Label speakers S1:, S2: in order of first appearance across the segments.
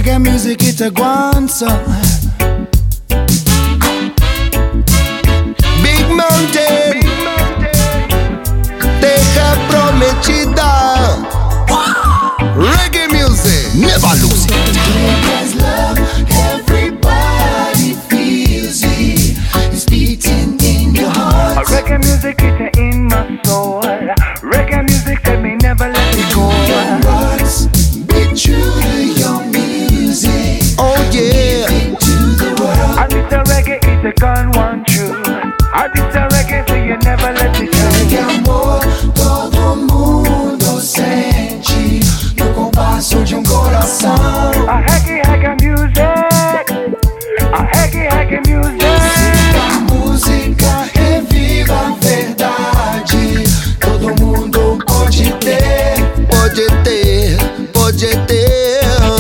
S1: Reggae music it a gone so.
S2: Big Mountain, Terra Prometida. Reggae music, never lose it.
S1: There's love, everybody feels it. It's beating in your heart.
S3: Reggae music is in my soul. Reggae music let me never let it go.
S1: Hearts be true to your music.
S2: Oh yeah.
S1: Into the world.
S3: I think the reggae is a gun one true. I think the reggae so you never let it
S1: Que
S3: go.
S1: amor todo mundo sente no compasso de coração.
S3: A reggae music. A reggae music.
S1: A música reviva a verdade. Todo mundo pode ter.
S2: Pode ter, pode ter.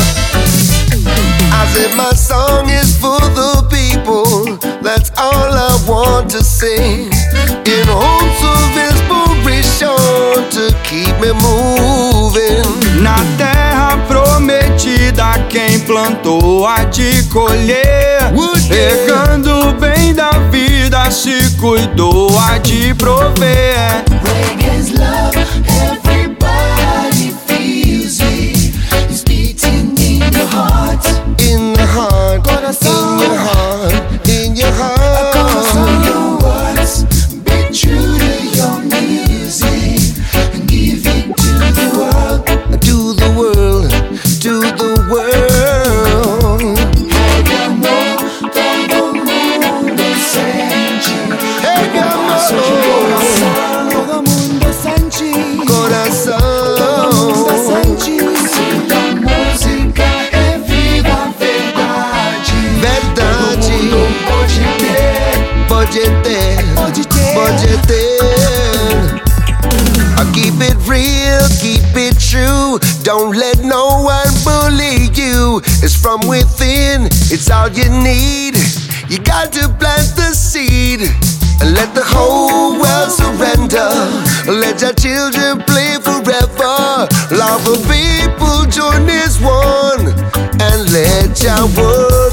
S2: I said my song is for the people. That's all I want to sing. In hopes of inspiration to keep me moving.
S4: Na terra prometida, quem plantou há de colher. Regando o bem da vida, se cuidou há de prover.
S1: Reggae's love, everybody feels it. It's beating in your heart.
S2: In the heart,
S1: Coração.
S2: in your heart, in your
S1: Coração,
S2: heart.
S1: your words be true to your music and give it to the world.
S2: To the world, to the world.
S1: Reggae amor, todo mundo sente.
S2: Reggae
S1: Compasso de coração. Todo mundo sente.
S2: Coração.
S1: Todo mundo sente. Escuta a música, reviva a verdade.
S2: Verdade.
S1: Todo mundo pode ter.
S2: Pode ter,
S1: Pode ter.
S2: pode ter. I keep it real, keep it true. Don't let no one bully you. It's from within, it's all you need. You got to plant the seed and let the whole world surrender. Let your children play forever. Love of people join as one and let your world